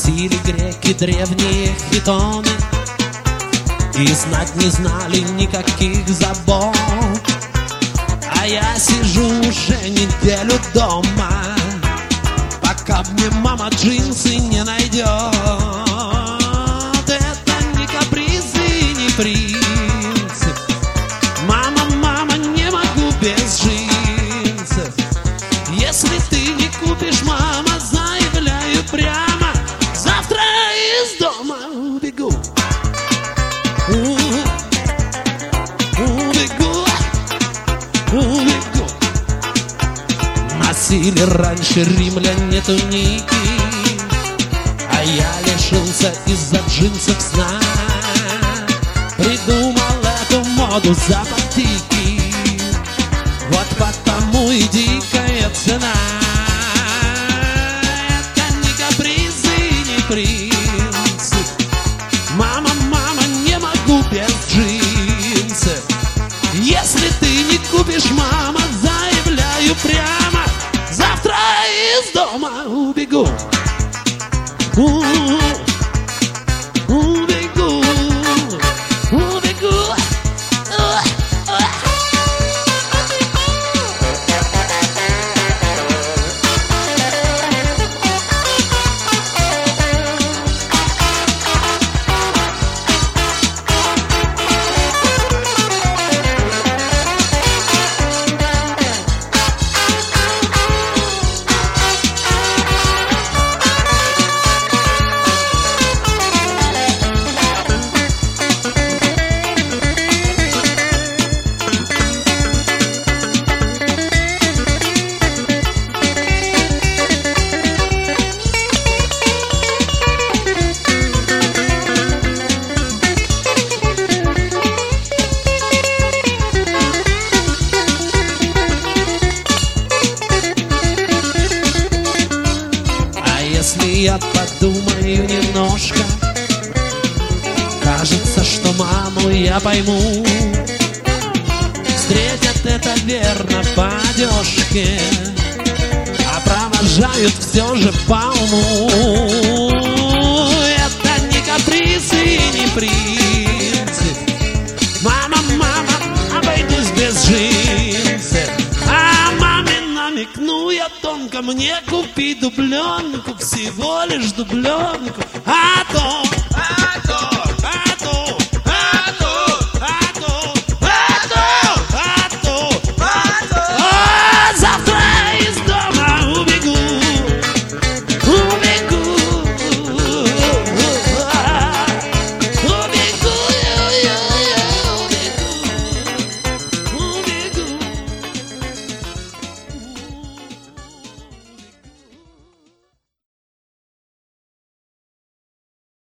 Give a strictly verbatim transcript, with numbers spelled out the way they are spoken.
Носили греки древние хитоны и знать не знали никаких забот. А я сижу уже неделю дома, пока мне мама джинсы не найдет. Это не капризы, не принцип. Мама, мама, не могу без джинсов. Если ты не купишь, мама, заявляю прямо, завтра из дома убегу. Убегу, убегу. Носили раньше римляне туники, а я лишился из-за джинсов сна. Придумал эту моду за потики, вот потому и дикая цена. Это не капризы, не принцип. Мама, мама, не могу без джинсов. Если ты не купишь, мама, заявляю прямо, завтра из дома убегу. У-у-у. Убегу, убегу. Если я подумаю немножко, кажется, что маму я пойму. Встретят это верно по одежке, а провожают все же по уму. Это не каприз и не принцип. Мама, мама, обойдусь без джинсов. А маме намекну я тонко, мне купи дубленку, всего лишь дубленку. А то...